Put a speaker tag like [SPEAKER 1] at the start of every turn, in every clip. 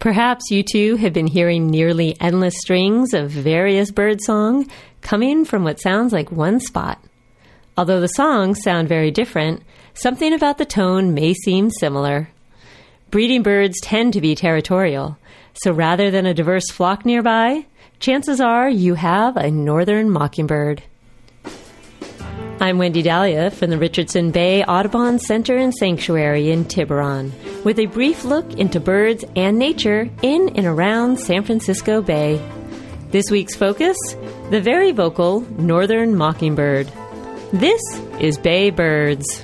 [SPEAKER 1] Perhaps you too have been hearing nearly endless strings of various bird song coming from what sounds like one spot. Although the songs sound very different, something about the tone may seem similar. Breeding birds tend to be territorial, so rather than a diverse flock nearby, chances are you have a northern mockingbird. I'm Wendy Dahlia from the Richardson Bay Audubon Center and Sanctuary in Tiburon, with a brief look into birds and nature in and around San Francisco Bay. This week's focus, the very vocal northern mockingbird. This is Bay Birds.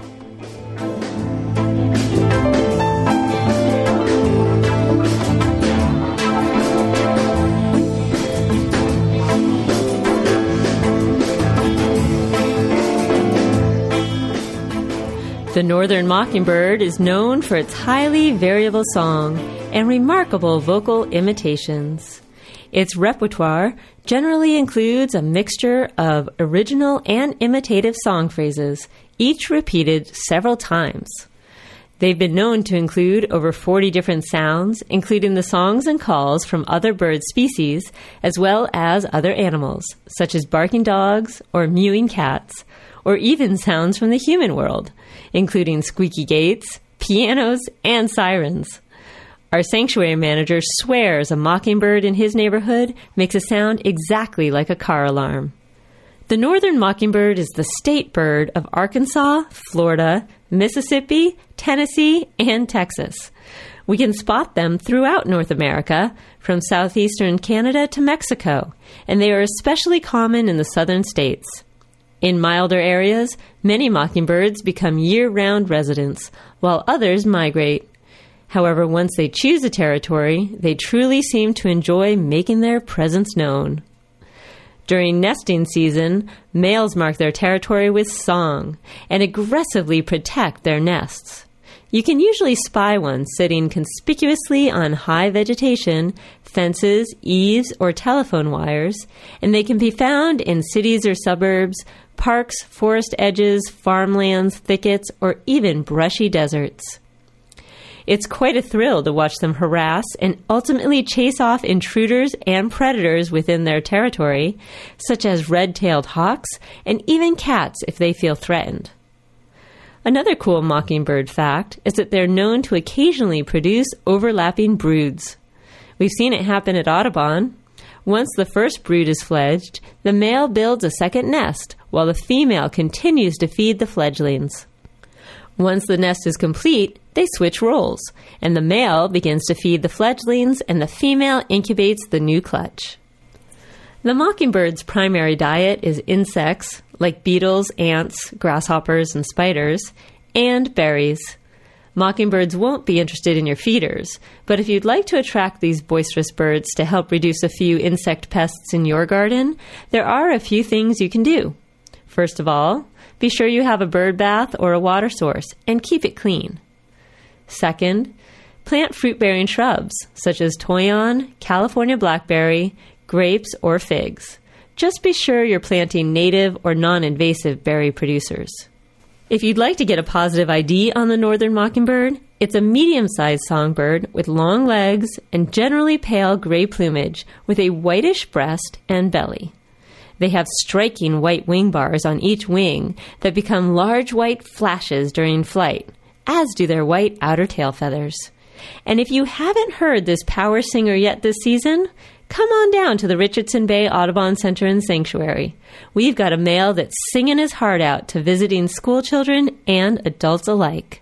[SPEAKER 1] The northern mockingbird is known for its highly variable song and remarkable vocal imitations. Its repertoire generally includes a mixture of original and imitative song phrases, each repeated several times. They've been known to include over 40 different sounds, including the songs and calls from other bird species, as well as other animals, such as barking dogs or mewing cats, or even sounds from the human world, including squeaky gates, pianos, and sirens. Our sanctuary manager swears a mockingbird in his neighborhood makes a sound exactly like a car alarm. The northern mockingbird is the state bird of Arkansas, Florida, Mississippi, Tennessee, and Texas. We can spot them throughout North America, from southeastern Canada to Mexico, and they are especially common in the southern states. In milder areas, many mockingbirds become year-round residents, while others migrate. However, once they choose a territory, they truly seem to enjoy making their presence known. During nesting season, males mark their territory with song and aggressively protect their nests. You can usually spy one sitting conspicuously on high vegetation, fences, eaves, or telephone wires, and they can be found in cities or suburbs, parks, forest edges, farmlands, thickets, or even brushy deserts. It's quite a thrill to watch them harass and ultimately chase off intruders and predators within their territory, such as red-tailed hawks and even cats if they feel threatened. Another cool mockingbird fact is that they're known to occasionally produce overlapping broods. We've seen it happen at Audubon. Once the first brood is fledged, the male builds a second nest, while the female continues to feed the fledglings. Once the nest is complete, they switch roles, and the male begins to feed the fledglings, and the female incubates the new clutch. The mockingbird's primary diet is insects, like beetles, ants, grasshoppers, and spiders, and berries. Mockingbirds won't be interested in your feeders, but if you'd like to attract these boisterous birds to help reduce a few insect pests in your garden, there are a few things you can do. First of all, be sure you have a bird bath or a water source, and keep it clean. Second, plant fruit-bearing shrubs, such as toyon, California blackberry, grapes, or figs. Just be sure you're planting native or non-invasive berry producers. If you'd like to get a positive ID on the northern mockingbird, it's a medium-sized songbird with long legs and generally pale gray plumage with a whitish breast and belly. They have striking white wing bars on each wing that become large white flashes during flight, as do their white outer tail feathers. And if you haven't heard this power singer yet this season, come on down to the Richardson Bay Audubon Center and Sanctuary. We've got a male that's singing his heart out to visiting school children and adults alike.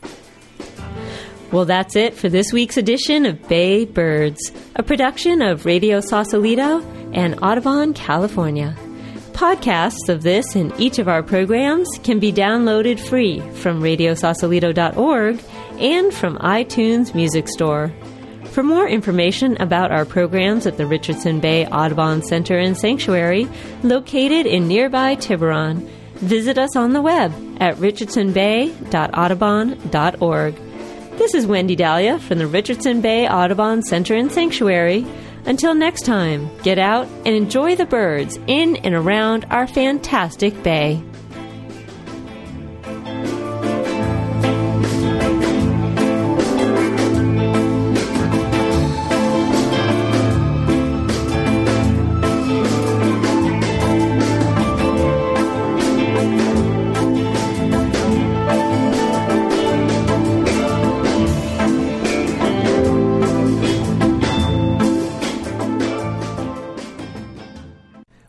[SPEAKER 1] Well, that's it for this week's edition of Bay Birds, a production of Radio Sausalito and Audubon, California. Podcasts of this and each of our programs can be downloaded free from radiosausalito.org and from iTunes Music Store. For more information about our programs at the Richardson Bay Audubon Center and Sanctuary, located in nearby Tiburon, visit us on the web at richardsonbay.audubon.org. This is Wendy Dahlia from the Richardson Bay Audubon Center and Sanctuary. Until next time, get out and enjoy the birds in and around our fantastic bay.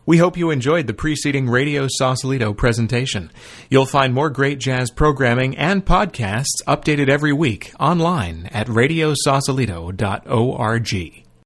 [SPEAKER 2] We hope you enjoyed the preceding Radio Sausalito presentation. You'll find more great jazz programming and podcasts updated every week online at radiosausalito.org.